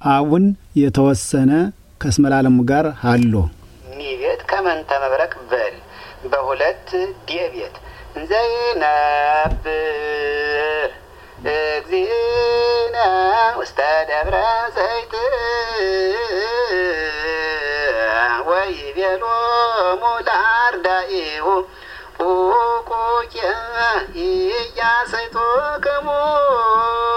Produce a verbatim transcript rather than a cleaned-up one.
አሁን የተወሰነ ከስመላለሙ ጋር ሃሎ ሚቤት ከመንተ መብረቅ በል በሁለት ዲቤት ዘይነብ እግዚእነ ውስተ ደብረ ዘይት ወይቤሎሙ ለአርዳኢሁ ኡቁየ ኢያሰይቶክሙ